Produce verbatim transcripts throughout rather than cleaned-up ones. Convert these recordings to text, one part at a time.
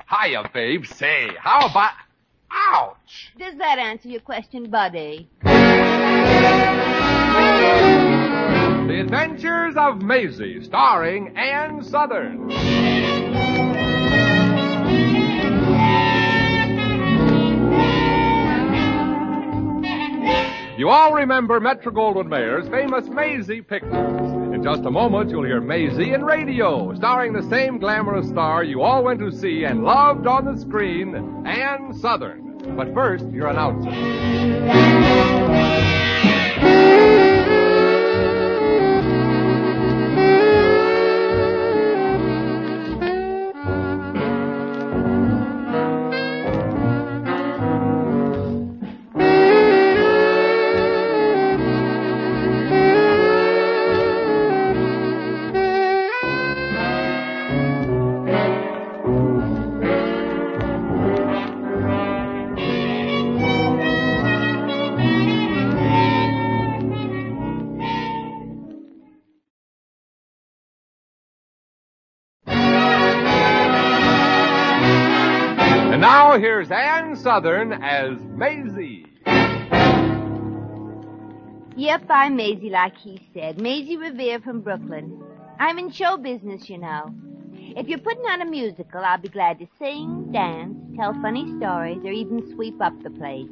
Hiya, babe. Say, how about... Ouch! Does that answer your question, buddy? The Adventures of Maisie, starring Ann Southern. You all remember Metro-Goldwyn-Mayer's famous Maisie pictures. In just a moment, you'll hear Maisie in radio, starring the same glamorous star you all went to see and loved on the screen, Ann Southern. But first, your announcer. And now here's Ann Southern as Maisie. Yep, I'm Maisie, like he said. Maisie Revere from Brooklyn. I'm in show business, you know. If you're putting on a musical, I'll be glad to sing, dance, tell funny stories, or even sweep up the place.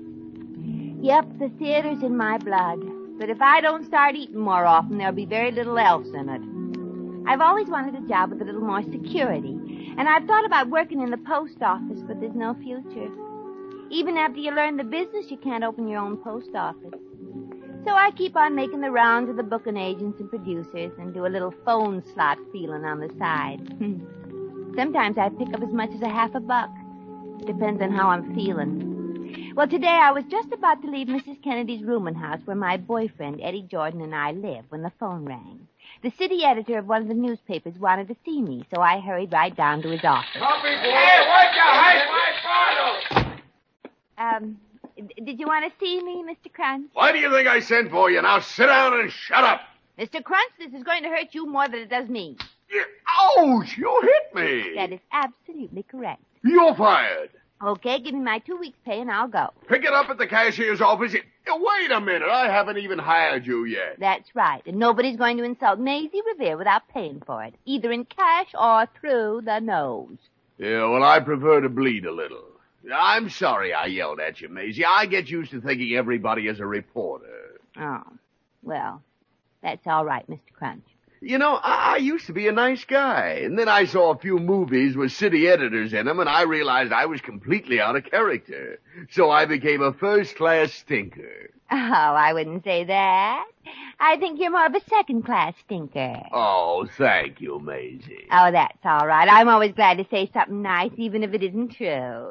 Yep, the theater's in my blood. But if I don't start eating more often, there'll be very little else in it. I've always wanted a job with a little more security. And I've thought about working in the post office, but there's no future. Even after you learn the business, you can't open your own post office. So I keep on making the rounds of the booking agents and producers and do a little phone slot feeling on the side. Sometimes I pick up as much as a half a buck. Depends on how I'm feeling. Well, today I was just about to leave Missus Kennedy's rooming house where my boyfriend, Eddie Jordan, and I live when the phone rang. The city editor of one of the newspapers wanted to see me, so I hurried right down to his office. Copy, boy. Hey, what's your height, my father? Um, d- did you want to see me, Mister Crunch? Why do you think I sent for you? Now sit down and shut up. Mister Crunch, this is going to hurt you more than it does me. You, ouch! You hit me. That is absolutely correct. You're fired. Okay, give me my two weeks' pay and I'll go. Pick it up at the cashier's office. You, wait a minute. I haven't even hired you yet. That's right. And nobody's going to insult Maisie Revere without paying for it, either in cash or through the nose. Yeah, well, I prefer to bleed a little. I'm sorry I yelled at you, Maisie. I get used to thinking everybody is a reporter. Oh, well, that's all right, Mister Crunch. You know, I, I used to be a nice guy, and then I saw a few movies with city editors in them, and I realized I was completely out of character. So I became a first-class stinker. Oh, I wouldn't say that. I think you're more of a second-class stinker. Oh, thank you, Maisie. Oh, that's all right. I'm always glad to say something nice, even if it isn't true.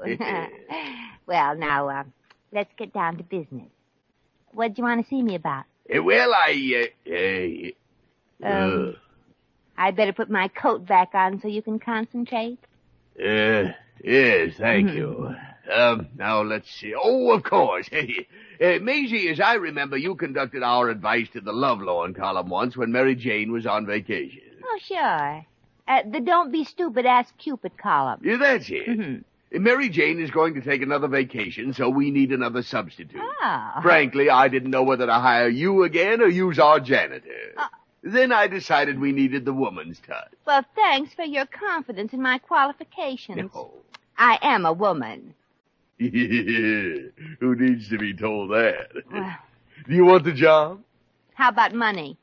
Well, now, uh, let's get down to business. What do you want to see me about? Uh, well, I, uh, uh, Um, uh, I'd better put my coat back on so you can concentrate. uh, yes, thank you. Um, now let's see. Oh, of course. uh, Maisie, as I remember, you conducted our advice to the Lovelorn column once when Mary Jane was on vacation. Oh, sure. Uh, the Don't Be Stupid, Ask Cupid column. Yeah, that's it. Mm-hmm. Mary Jane is going to take another vacation, so we need another substitute. Oh. Frankly, I didn't know whether to hire you again or use our janitor. Oh. Then I decided we needed the woman's touch. Well, thanks for your confidence in my qualifications. No. I am a woman. Who needs to be told that? Well, Do you want the job? how about money?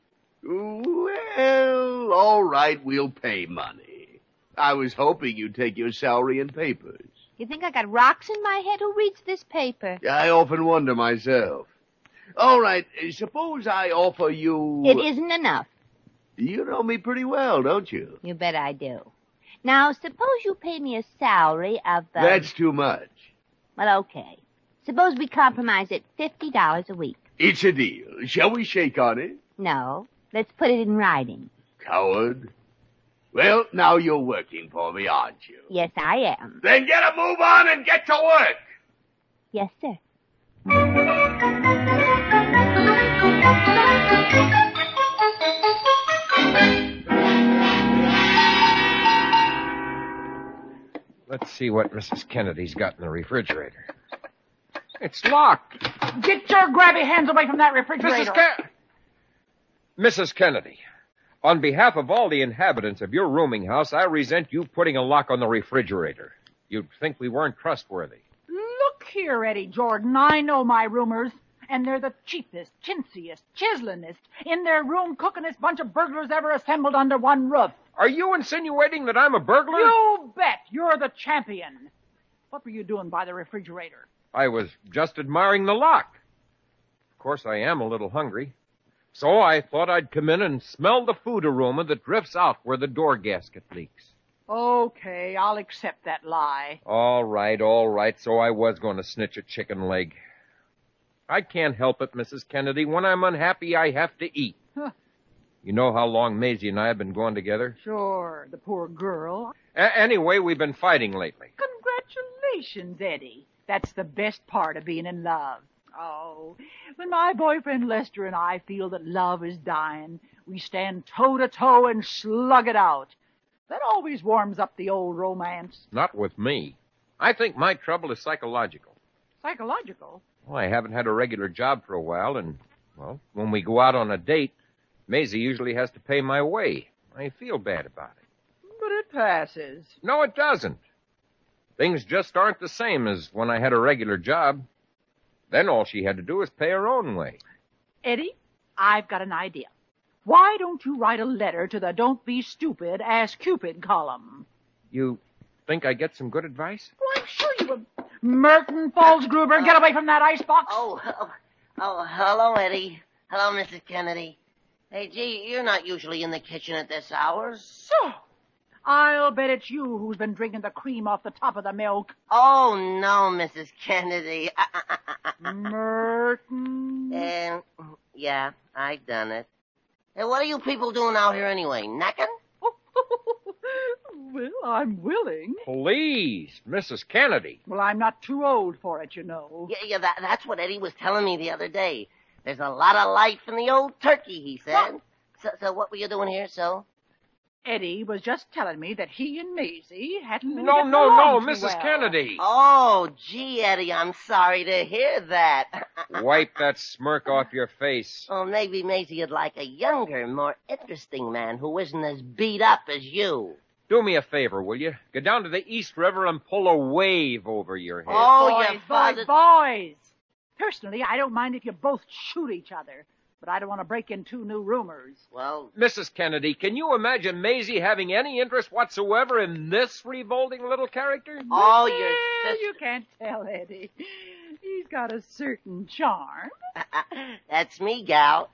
Well, all right, we'll pay money. I was hoping you'd take your salary in papers. You think I got rocks in my head? Who reads this paper? I often wonder myself. All right, suppose I offer you... It isn't enough. You know me pretty well, don't you? You bet I do. Now, suppose you pay me a salary of... Uh, That's too much. Well, okay. Suppose we compromise at fifty dollars a week. It's a deal. Shall we shake on it? No. Let's put it in writing. Coward. Well, now you're working for me, aren't you? Yes, I am. Then get a move on and get to work. Yes, sir. Let's see what Missus Kennedy's got in the refrigerator. It's locked. Get your grabby hands away from that refrigerator. Missus Ken- Missus Kennedy, on behalf of all the inhabitants of your rooming house, I resent you putting a lock on the refrigerator. You'd think we weren't trustworthy. Look here, Eddie Jordan. I know my roomers, and they're the cheapest, chintziest, chiselinest, in their room cookingest bunch of burglars ever assembled under one roof. Are you insinuating that I'm a burglar? You bet. You're the champion. What were you doing by the refrigerator? I was just admiring the lock. Of course, I am a little hungry. So I thought I'd come in and smell the food aroma that drifts out where the door gasket leaks. Okay, I'll accept that lie. All right, all right. So I was going to snitch a chicken leg. I can't help it, Missus Kennedy. When I'm unhappy, I have to eat. Huh. You know how long Maisie and I have been going together? Sure, the poor girl. A- anyway, we've been fighting lately. Congratulations, Eddie. That's the best part of being in love. Oh, when my boyfriend Lester and I feel that love is dying, we stand toe-to-toe and slug it out. That always warms up the old romance. Not with me. I think my trouble is psychological. Psychological? Well, I haven't had a regular job for a while, and, well, when we go out on a date, Maisie usually has to pay my way. I feel bad about it. But it passes. No, it doesn't. Things just aren't the same as when I had a regular job. Then all she had to do was pay her own way. Eddie, I've got an idea. Why don't you write a letter to the Don't Be Stupid, Ask Cupid column? You think I get some good advice? Well, I'm sure you would. Merton Falsgruber, get away from that icebox. Oh, oh, oh, hello, Eddie. Hello, Missus Kennedy. Hey, gee, you're not usually in the kitchen at this hour. So, I'll bet it's you who's been drinking the cream off the top of the milk. Oh, no, Missus Kennedy. Merton. And, yeah, I done it. Hey, what are you people doing out here anyway? Necking? Well, I'm willing. Please, Missus Kennedy. Well, I'm not too old for it, you know. Yeah, yeah, that, that's what Eddie was telling me the other day. There's a lot of life in the old turkey, he said. So, so what were you doing here, so? Eddie was just telling me that he and Maisie hadn't been No, getting no, no, along too Missus well. Kennedy. Oh, gee, Eddie, I'm sorry to hear that. Wipe that smirk off your face. Well, maybe Maisie would like a younger, more interesting man who isn't as beat up as you. Do me a favor, will you? Go down to the East River and pull a wave over your head. Oh, boys, your father... boys, boys. Personally, I don't mind if you both shoot each other, but I don't want to break in two new rumors. Well... Missus Kennedy, can you imagine Maisie having any interest whatsoever in this revolting little character? Oh, your Well, sister... you can't tell, Eddie. He's got a certain charm. That's me, gal.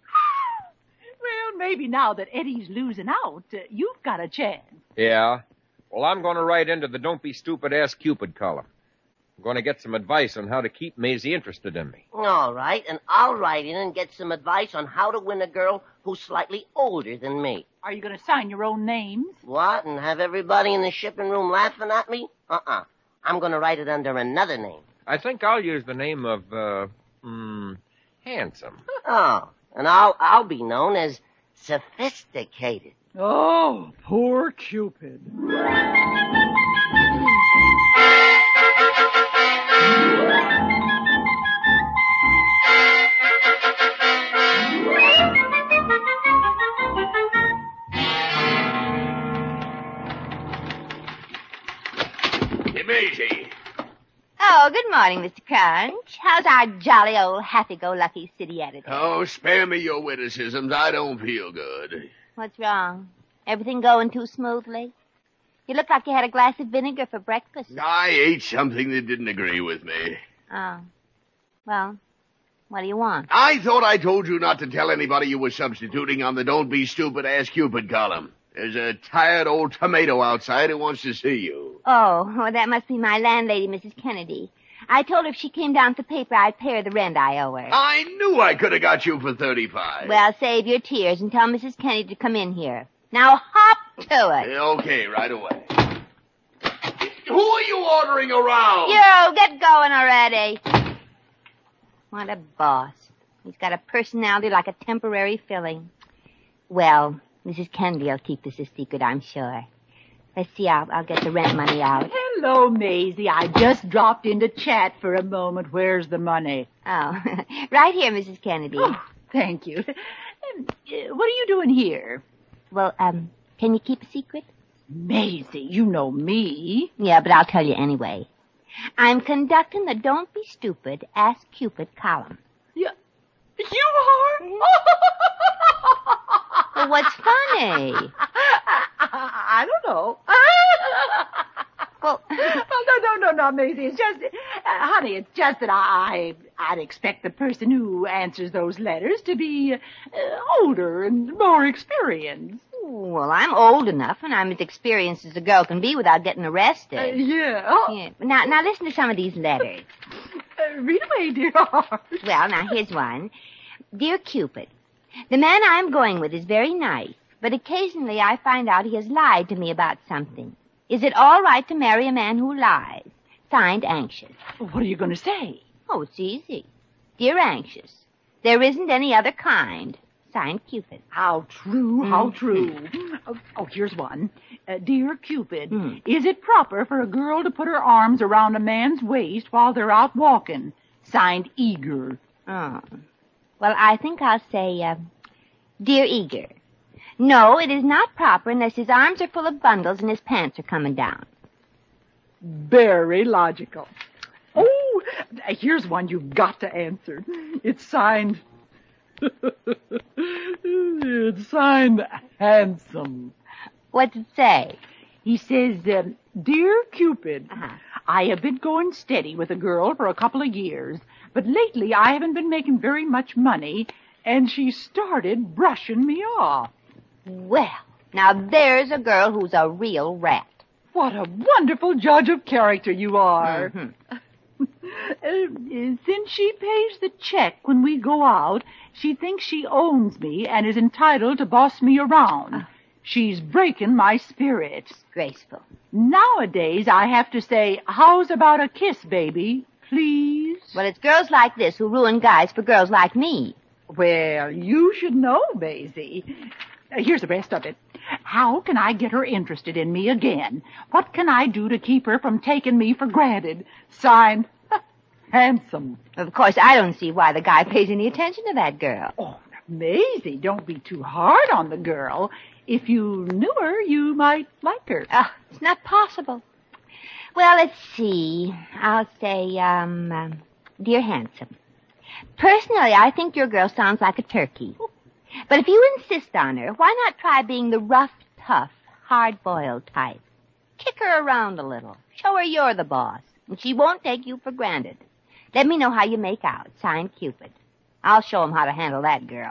Well, maybe now that Eddie's losing out, uh, you've got a chance. Yeah? Well, I'm going to write into the Don't Be Stupid, Ask Cupid column. I'm going to get some advice on how to keep Maisie interested in me. All right, and I'll write in and get some advice on how to win a girl who's slightly older than me. Are you going to sign your own names? What, and have everybody in the shipping room laughing at me? Uh-uh. I'm going to write it under another name. I think I'll use the name of, uh, hmm, Handsome. Oh, and I'll I'll be known as Sophisticated. Oh, poor Cupid. Hey, Maisie. Oh, good morning, Mister Crunch. How's our jolly old happy-go-lucky city editor? Oh, spare me your witticisms. I don't feel good. What's wrong? Everything going too smoothly? You look like you had a glass of vinegar for breakfast. I ate something that didn't agree with me. Oh. Well, what do you want? I thought I told you not to tell anybody you were substituting on the Don't Be Stupid, Ask Cupid column. There's a tired old tomato outside who wants to see you. Oh, well, that must be my landlady, Missus Kennedy. I told her if she came down for paper, I'd pay her the rent I owe her. I knew I could have got you for thirty-five. Well, save your tears and tell Missus Kennedy to come in here. Now hop to it. Okay, right away. Who are you ordering around? You, get going already. What a boss. He's got a personality like a temporary filling. Well, Missus Kennedy will keep this a secret, I'm sure. Let's see, I'll, I'll get the rent money out. Hello, Maisie. I just dropped in to chat for a moment. Where's the money? Oh, right here, Missus Kennedy. Oh, thank you. Um, uh, what are you doing here? Well, um, can you keep a secret? Maisie, you know me. Yeah, but I'll tell you anyway. I'm conducting the Don't Be Stupid, Ask Cupid column. You, you are? Well, what's funny? I don't know. Well, Oh, no, no, no, no, Maisie. It's just, uh, honey, it's just that I, I'd expect the person who answers those letters to be uh, older and more experienced. well, I'm old enough, and I'm as experienced as a girl can be without getting arrested. Uh, yeah. Oh, Yeah. Now, now listen to some of these letters. uh, read away, dear heart. Well, now here's one. Dear Cupid, the man I'm going with is very nice, but occasionally I find out he has lied to me about something. Is it all right to marry a man who lies? Signed, Anxious. What are you going to say? Oh, it's easy. Dear Anxious, there isn't any other kind. Signed, Cupid. How true, how Mhm. true. Oh, oh, here's one. Uh, Dear Cupid, Mhm. is it proper for a girl to put her arms around a man's waist while they're out walking? Signed, Eager. Oh. Well, I think I'll say, uh, Dear Eager, no, it is not proper unless his arms are full of bundles and his pants are coming down. Very logical. Oh, here's one you've got to answer. It's signed... it's signed Handsome. What's it say? He says, um, Dear Cupid, Uh-huh. I have been going steady with a girl for a couple of years, but lately I haven't been making very much money, and she started brushing me off. Well, now there's a girl who's a real rat. What a wonderful judge of character you are. Mhm. Uh, since she pays the check when we go out, she thinks she owns me and is entitled to boss me around. Oh. She's breaking my spirit. Graceful. Nowadays, I have to say, how's about a kiss, baby? Please? Well, it's girls like this who ruin guys for girls like me. Well, you should know, Maisie. Uh, here's the rest of it. How can I get her interested in me again? What can I do to keep her from taking me for granted? Signed, Handsome. Of course, I don't see why the guy pays any attention to that girl. Oh, Maisie, don't be too hard on the girl. If you knew her, you might like her. Oh, it's not possible. Well, let's see. I'll say, um, um, Dear Handsome. Personally, I think your girl sounds like a turkey. But if you insist on her, why not try being the rough, tough, hard-boiled type? Kick her around a little. Show her you're the boss, and she won't take you for granted. Let me know how you make out. Signed, Cupid. I'll show him how to handle that girl.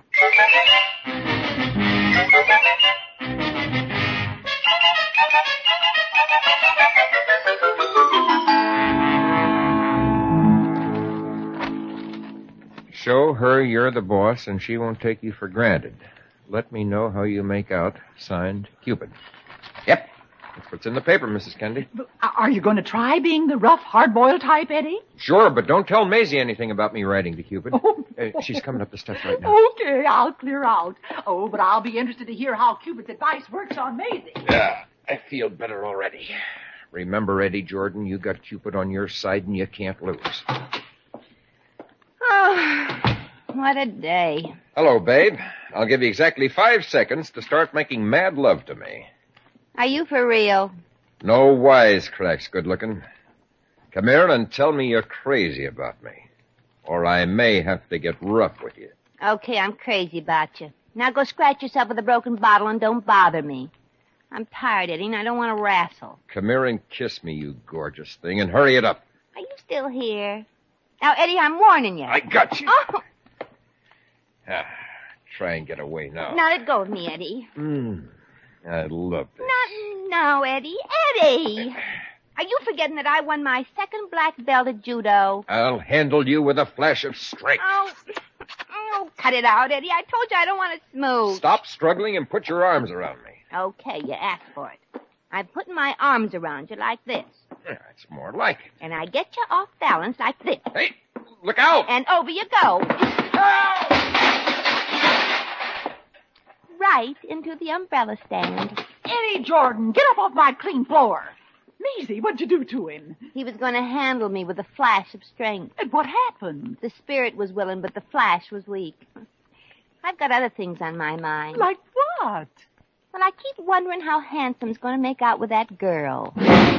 Show her you're the boss and she won't take you for granted. Let me know how you make out. Signed, Cupid. Yep. That's what's in the paper, Missus Kennedy. Are you going to try being the rough, hard-boiled type, Eddie? Sure, but don't tell Maisie anything about me writing to Cupid. Oh. Uh, she's coming up the steps right now. Okay, I'll clear out. Oh, but I'll be interested to hear how Cupid's advice works on Maisie. Yeah, I feel better already. Remember, Eddie Jordan, you got Cupid on your side and you can't lose. Oh, what a day. Hello, babe. I'll give you exactly five seconds to start making mad love to me. Are you for real? No wisecracks, good-looking. Come here and tell me you're crazy about me. Or I may have to get rough with you. Okay, I'm crazy about you. Now go scratch yourself with a broken bottle and don't bother me. I'm tired, Eddie, and I don't want to wrestle. Come here and kiss me, you gorgeous thing, and hurry it up. Are you still here? Now, Eddie, I'm warning you. I got you. Oh, Ah, try and get away now. now let go of me, Eddie. Mm, I love this. Not now, Eddie. Eddie! Are you forgetting that I won my second black belt at judo? I'll handle you with a flash of strength. Oh, oh, cut it out, Eddie. I told you I don't want it smooth. Stop struggling and put your arms around me. Okay, you asked for it. I'm putting my arms around you like this. Yeah, it's more like it. And I get you off balance like this. Hey, look out! And over you go. Right into the umbrella stand. Eddie Jordan, get up off my clean floor. Maisie, what'd you do to him? He was going to handle me with a flash of strength. And what happened? The spirit was willing, but the flash was weak. I've got other things on my mind. Like what? Well, I keep wondering how Handsome's going to make out with that girl.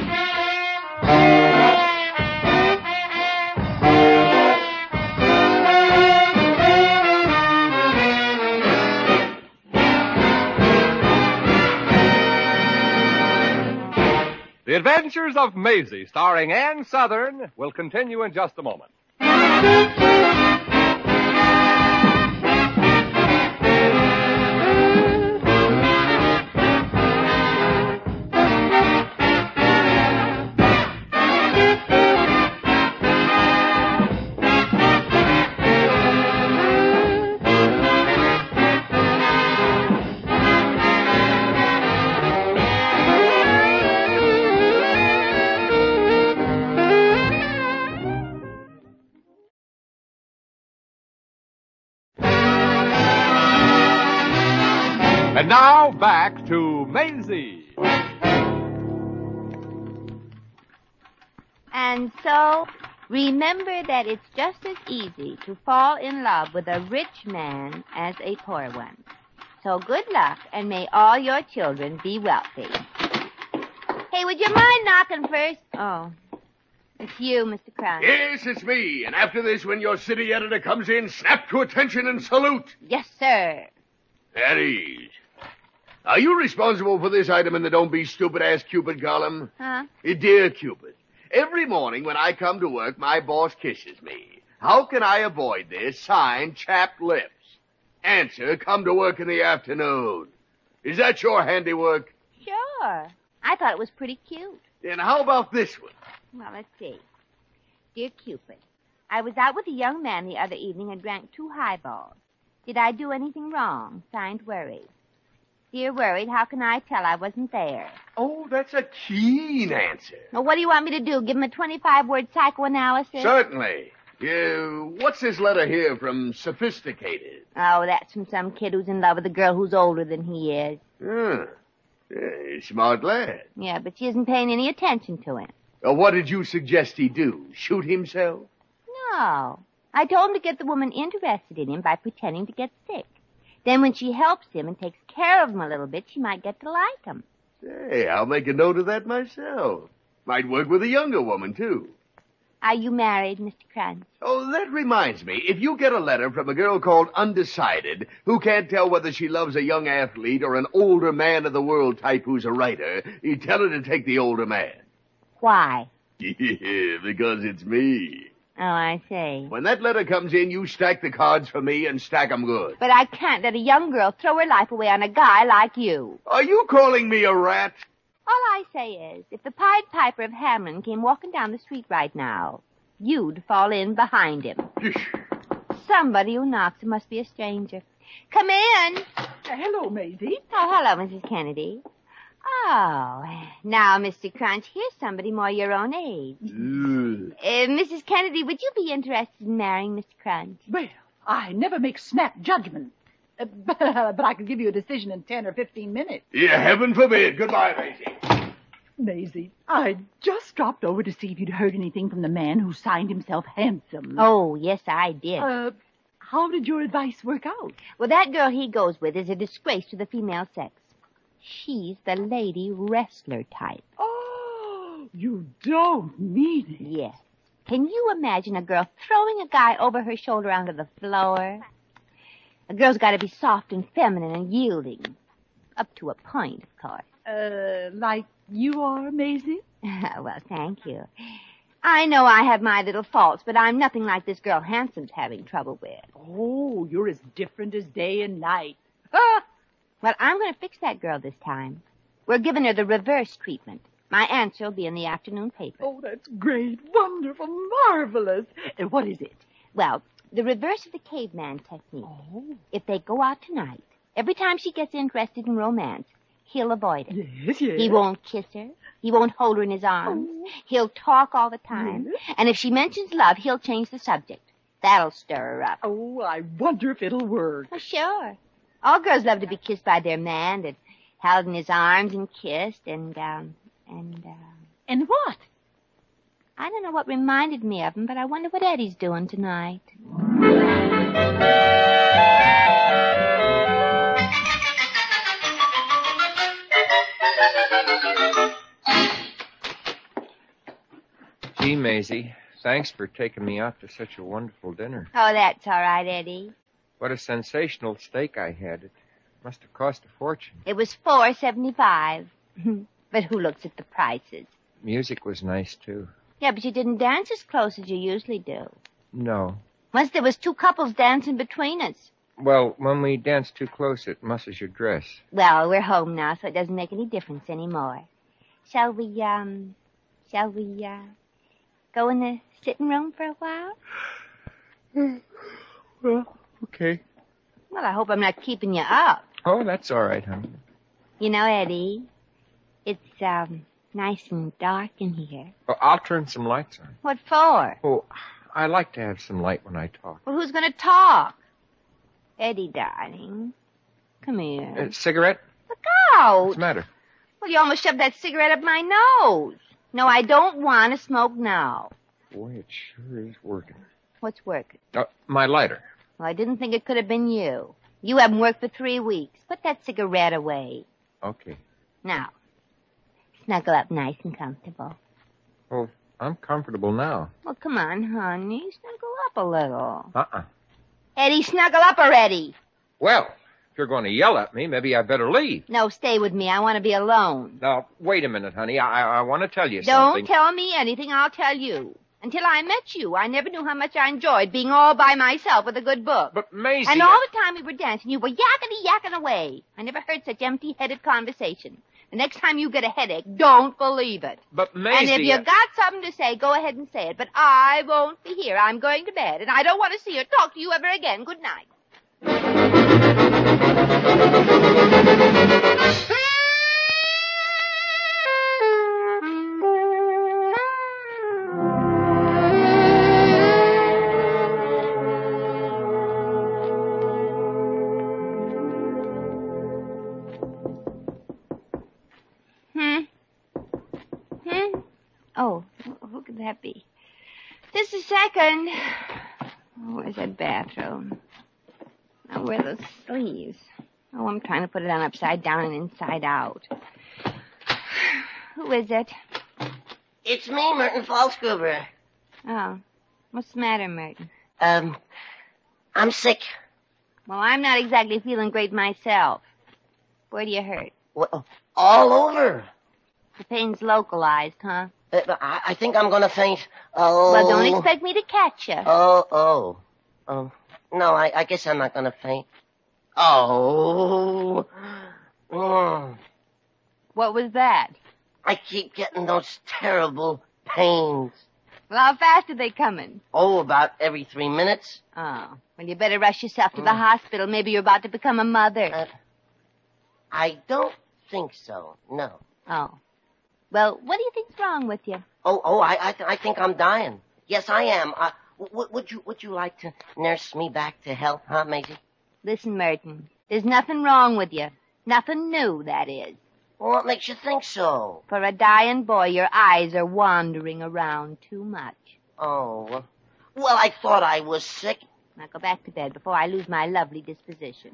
The Adventures of Maisie, starring Ann Southern, will continue in just a moment. And now, back to Maisie. And so, remember that it's just as easy to fall in love with a rich man as a poor one. So good luck, and may all your children be wealthy. Hey, would you mind knocking first? Oh, it's you, Mister Crunch. Yes, it's me. And after this, when your city editor comes in, snap to attention and salute. Yes, sir. At ease. Are you responsible for this item in the Don't Be Stupid-Ass Cupid column? Huh? Uh, Dear Cupid, every morning when I come to work, my boss kisses me. How can I avoid this? Signed, chapped lips. Answer, come to work in the afternoon. Is that your handiwork? Sure. I thought it was pretty cute. Then how about this one? Well, let's see. Dear Cupid, I was out with a young man the other evening and drank two highballs. Did I do anything wrong? Signed, Worried. Dear Worried, how can I tell I wasn't there? Oh, that's a keen answer. Well, what do you want me to do? Give him a twenty-five word psychoanalysis? Certainly. Uh, what's this letter here from Sophisticated? Oh, that's from some kid who's in love with a girl who's older than he is. Ah, yeah, smart lad. Yeah, but she isn't paying any attention to him. Uh, what did you suggest he do? Shoot himself? No. I told him to get the woman interested in him by pretending to get sick. Then when she helps him and takes care of him a little bit, she might get to like him. Say, I'll make a note of that myself. Might work with a younger woman, too. Are you married, Mister Crunch? Oh, that reminds me. If you get a letter from a girl called Undecided, who can't tell whether she loves a young athlete or an older man of the world type who's a writer, you tell her to take the older man. Why? Yeah, because it's me. Oh, I see. When that letter comes in, you stack the cards for me and stack 'em good. But I can't let a young girl throw her life away on a guy like you. Are you calling me a rat? All I say is, if the Pied Piper of Hamelin came walking down the street right now, you'd fall in behind him. Somebody who knocks must be a stranger. Come in. Uh, hello, Maisie. Oh, hello, Missus Kennedy. Oh, now, Mister Crunch, here's somebody more your own age. uh, Missus Kennedy, would you be interested in marrying Mister Crunch? Well, I never make snap judgment. Uh, but, but I could give you a decision in ten or fifteen minutes. Yeah, heaven forbid. Goodbye, Maisie. Maisie, I just dropped over to see if you'd heard anything from the man who signed himself Handsome. Oh, yes, I did. Uh, how did your advice work out? Well, that girl he goes with is a disgrace to the female sex. She's the lady wrestler type. Oh, you don't mean it. Yes. Can you imagine a girl throwing a guy over her shoulder onto the floor? A girl's got to be soft and feminine and yielding. Up to a point, of course. Uh, like you are, Maisie? Well, thank you. I know I have my little faults, but I'm nothing like this girl Handsome's having trouble with. Oh, you're as different as day and night. Ah! Well, I'm going to fix that girl this time. We're giving her the reverse treatment. My answer will be in the afternoon paper. Oh, that's great, wonderful, marvelous. And what is it? Well, the reverse of the caveman technique. Oh. If they go out tonight, every time she gets interested in romance, he'll avoid it. Yes, yes. He won't kiss her. He won't hold her in his arms. Oh. He'll talk all the time. Yes. And if she mentions love, he'll change the subject. That'll stir her up. Oh, I wonder if it'll work. Oh, sure. All girls love to be kissed by their man, and held in his arms and kissed, and, um, and, uh... And what? I don't know what reminded me of him, but I wonder what Eddie's doing tonight. Gee, Maisie, thanks for taking me out to such a wonderful dinner. Oh, that's all right, Eddie. What a sensational steak I had. It must have cost a fortune. It was four seventy-five. But who looks at the prices? Music was nice, too. Yeah, but you didn't dance as close as you usually do. No. Once there was two couples dancing between us. Well, when we dance too close, it musses your dress. Well, we're home now, so it doesn't make any difference anymore. Shall we, um, shall we, uh, go in the sitting room for a while? Well, okay. Well, I hope I'm not keeping you up. Oh, that's all right, honey. You know, Eddie, it's, um, nice and dark in here. Oh, I'll turn some lights on. What for? Oh, I like to have some light when I talk. Well, who's going to talk? Eddie, darling. Come here. A cigarette? Look out. What's the matter? Well, you almost shoved that cigarette up my nose. No, I don't want to smoke now. Boy, it sure is working. What's working? Uh, my lighter. Well, I didn't think it could have been you. You haven't worked for three weeks. Put that cigarette away. Okay. Now, snuggle up nice and comfortable. Oh, I'm comfortable now. Well, come on, honey. Snuggle up a little. Uh-uh. Eddie, snuggle up already. Well, if you're going to yell at me, maybe I better leave. No, stay with me. I want to be alone. Now, wait a minute, honey. I, I want to tell you Don't something. Don't tell me anything. I'll tell you. Until I met you, I never knew how much I enjoyed being all by myself with a good book. But, Maisie... And all the time we were dancing, you were yakety yakking away. I never heard such empty-headed conversation. The next time you get a headache, don't believe it. But, Maisie... And if you I... got something to say, go ahead and say it. But I won't be here. I'm going to bed, and I don't want to see or talk to you ever again. Good night. Oh, who could that be? Just a second. Oh, where's that bathroom? Now, where are those sleeves? Oh, I'm trying to put it on upside down and inside out. Who is it? It's me, Merton Falsgruber. Oh, what's the matter, Merton? Um, I'm sick. Well, I'm not exactly feeling great myself. Where do you hurt? Well, all over. The pain's localized, huh? Uh, I, I think I'm going to faint. Oh. Well, don't expect me to catch you. Oh, oh. Oh. No, I, I guess I'm not going to faint. Oh. Mm. What was that? I keep getting those terrible pains. Well, how fast are they coming? Oh, about every three minutes. Oh. Well, you better rush yourself to Mm. the hospital. Maybe you're about to become a mother. Uh, I don't think so, no. Oh. Well, what do you think's wrong with you? Oh, oh, I, I, th- I think I'm dying. Yes, I am. Uh, w- would you, would you like to nurse me back to health, huh, Maisie? Listen, Merton, there's nothing wrong with you. Nothing new, that is. Well, what makes you think so? For a dying boy, your eyes are wandering around too much. Oh, well, well, I thought I was sick. Now go back to bed before I lose my lovely disposition.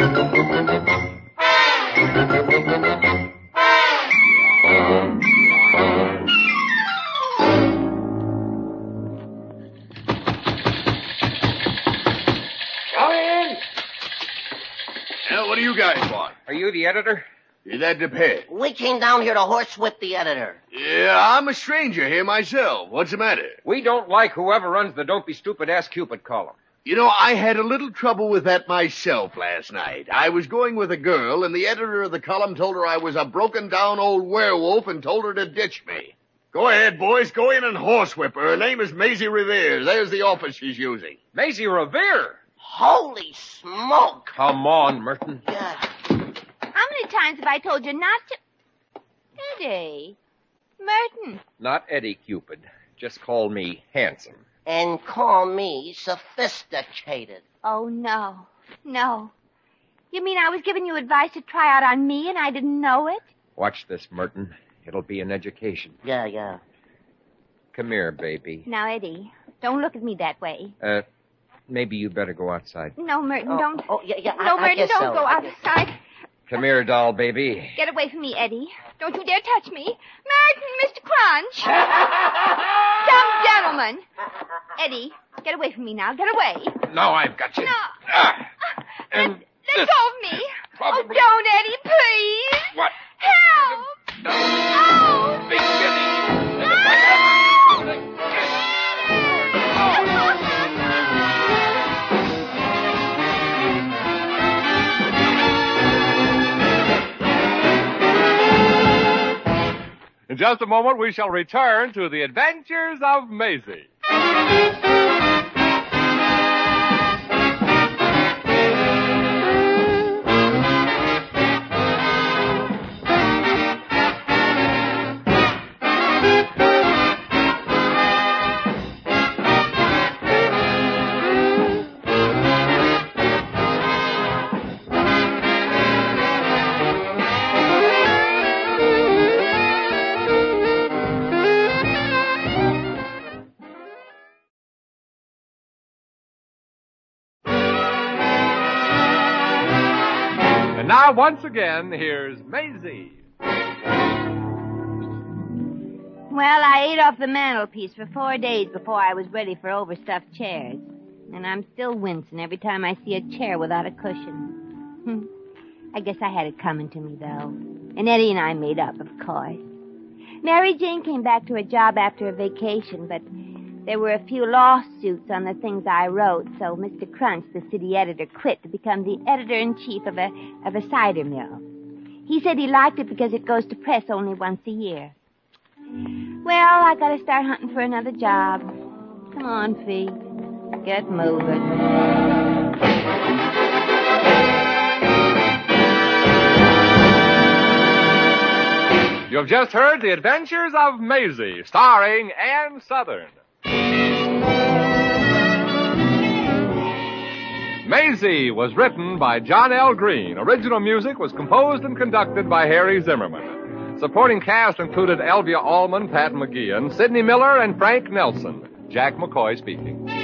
Now, what do you guys want? Are you the editor? That depends. We came down here to horsewhip the editor. Yeah, I'm a stranger here myself. What's the matter? We don't like whoever runs the Don't Be Stupid, Ask Cupid column. You know, I had a little trouble with that myself last night. I was going with a girl, and the editor of the column told her I was a broken-down old werewolf and told her to ditch me. Go ahead, boys. Go in and horsewhip her. Her name is Maisie Revere. There's the office she's using. Maisie Revere? Holy smoke! Come on, Merton. Yeah. How many times have I told you not to... Eddie. Merton. Not Eddie Cupid. Just call me handsome. And call me sophisticated. Oh, no. No. You mean I was giving you advice to try out on me and I didn't know it? Watch this, Merton. It'll be an education. Yeah, yeah. Come here, baby. Now, Eddie, don't look at me that way. Uh, maybe you better go outside. No, Merton, Oh, don't. oh, yeah, yeah, I- no, I Merton, guess don't so. go I guess so. outside. Come here, doll baby. Get away from me, Eddie. Don't you dare touch me. Merton, Mister Crunch. Some gentleman. Eddie, get away from me now. Get away. Now I've got you. No. Ah, Let, and let this go of me. probably- Oh, don't, Eddie, please. What? Help. No. Oh. Beginning. In just a moment, we shall return to the adventures of Maisie. And now, once again, here's Maisie. Well, I ate off the mantelpiece for four days before I was ready for overstuffed chairs. And I'm still wincing every time I see a chair without a cushion. Hmm. I guess I had it coming to me, though. And Eddie and I made up, of course. Mary Jane came back to her job after a vacation, but there were a few lawsuits on the things I wrote, so Mister Crunch, the city editor, quit to become the editor-in-chief of a, of a cider mill. He said he liked it because it goes to press only once a year. Well, I gotta start hunting for another job. Come on, Fee. Get moving. You have just heard The Adventures of Maisie, starring Ann Southern. Maisie was written by John L. Green. Original music was composed and conducted by Harry Zimmerman. Supporting cast included Elvia Allman, Pat McGeehan, Sidney Miller, and Frank Nelson. Jack McCoy speaking.